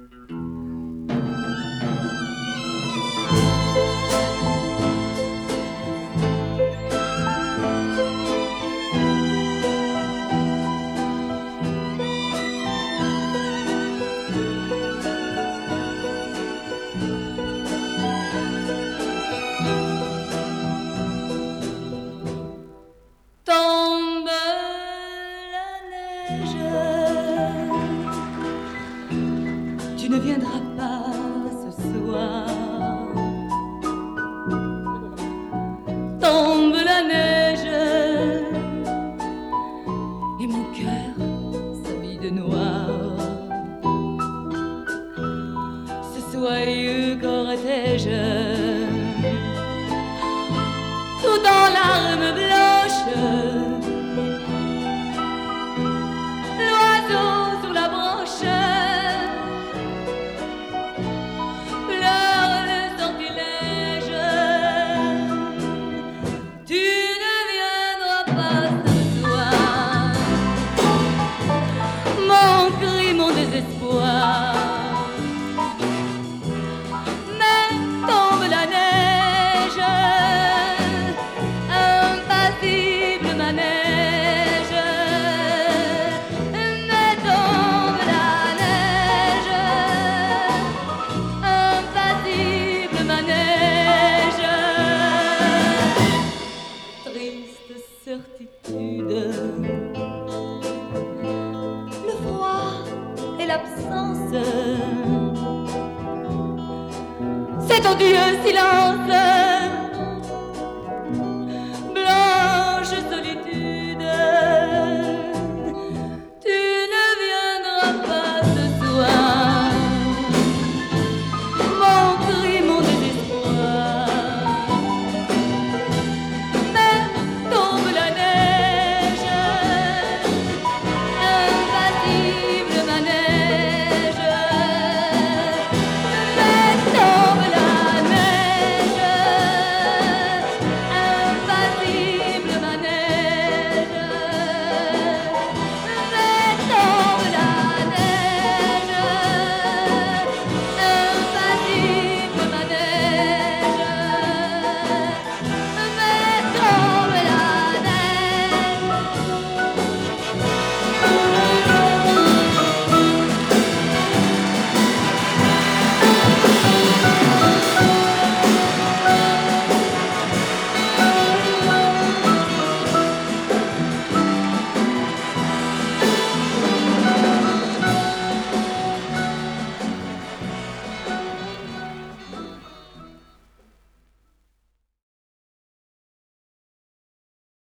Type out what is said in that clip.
Ne viendra pas ce soir. Tombe la neige et mon cœur s'habille de noir. Ce soyeux cortège, tout en larmes blanches, l'oiseau sur la branche désespoir. Mais tombe la neige, impassible manège. Mais tombe la neige, impassible manège. Triste certitude, le froid et l'absence, cet odieux silence